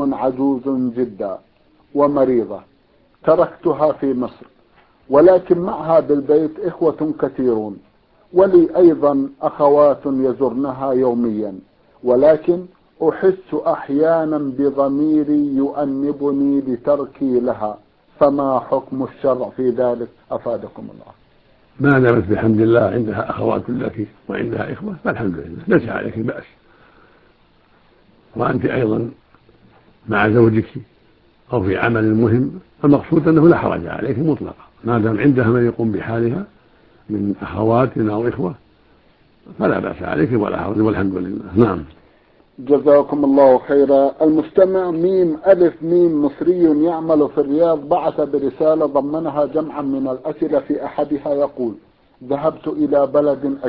عجوز جدا ومريضة تركتها في مصر، ولكن معها بالبيت إخوة كثيرون، ولي أيضا أخوات يزرنها يوميا، ولكن أحس أحيانا بضميري يؤنبني لتركي لها، فما حكم الشرع في ذلك أفادكم الله؟ ما دامت بحمد الله عندها أخوات لك وعندها إخوة فالحمد لله ليس عليك بأس، وأنت أيضا مع زوجك أو في عمل مهم، فالمقصود أنه لا حرج عليك مطلقا ما دام عندها من يقوم بحالها من أخوات أو إخوة فلا بأس عليك ولا حرج والحمد لله. نعم. جزاكم الله خيرا. المستمع ميم ألف ميم مصري يعمل في الرياض بعث برسالة ضمنها جمعا من الأسئلة، في أحدها يقول: ذهبت إلى بلد